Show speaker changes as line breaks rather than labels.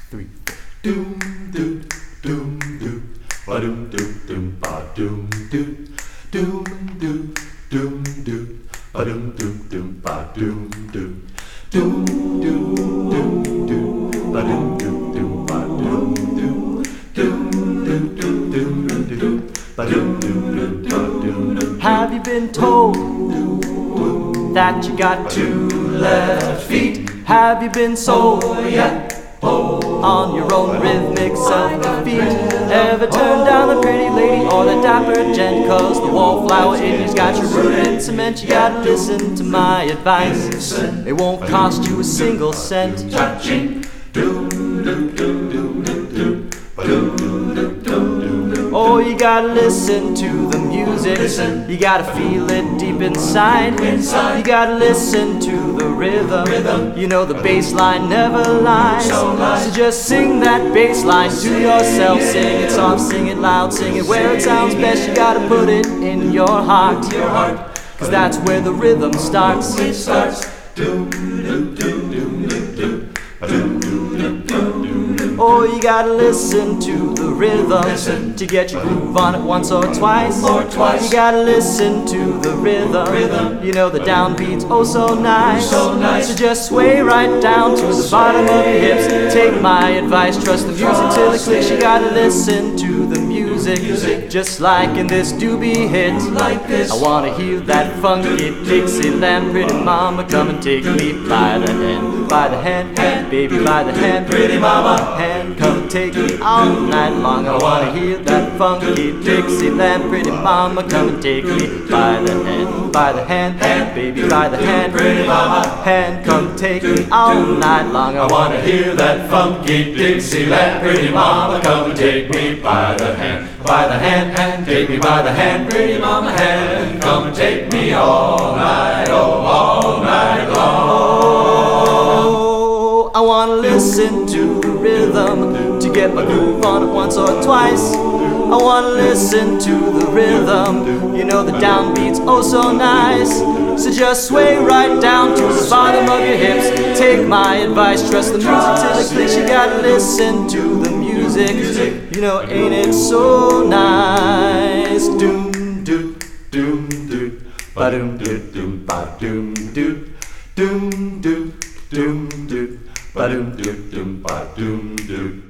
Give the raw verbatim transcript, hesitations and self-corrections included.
three. Doom doom doom doom ba doom doom doom ba doom doom doom doom doom doom ba doom doom doom ba doom doom doom doom doom doom ba doom doom doom ba doom doom doom doom doom doom doom ba doom doom doom ba doom doom. Have you been told that you got two left feet? Have you been sold on your own rhythmic self-defeat? Ever turned down the pretty lady or the dapper gent? Cause the wallflower in you's got you rooted in cement. You gotta listen to my advice. It won't cost you a single cent. Oh, you gotta listen to the music. You gotta feel it deep inside. You gotta listen to the rhythm. You know the bass line never lies. So just sing that bass line to yourself. Sing it soft, sing it loud, sing it where it sounds best. You gotta put it in your heart, cause that's where the rhythm starts. Oh, you gotta listen to the rhythm to get your groove on it once or twice. You gotta listen to the rhythm. You know the downbeat's oh so nice. So just sway right down to the bottom of your hips. Take my advice, trust the music till it clicks. You gotta listen to the music, just like in this doobie hit. I wanna hear that funky Dixieland. Pretty mama, come and take me by the hand, by the hand, hand, baby, by the hand. Pretty mama, hand, come and take me all night long. I wanna hear that funky Dixieland. Pretty mama, come and take me by the hand, by the hand, hand, baby, by the hand. Pretty mama, hand, come and take me all night long. I wanna hear that funky Dixieland. Pretty mama, come and take me by the hand, by the hand, hand, take me by the hand. Pretty mama, hand, come and take me all night, oh, all night long. Oh, I wanna listen to the rhythm to get my groove on it once or twice. I wanna listen to the rhythm. You know the downbeat's oh so nice. So just sway right down to the bottom of your hips. Take my advice, trust the music till it clicks. You gotta listen to the music. You know, ain't it so nice? Doom doom doom doom ba doom doom doom ba doom doom doom doom doom doom ba doom doom doom ba doom doom.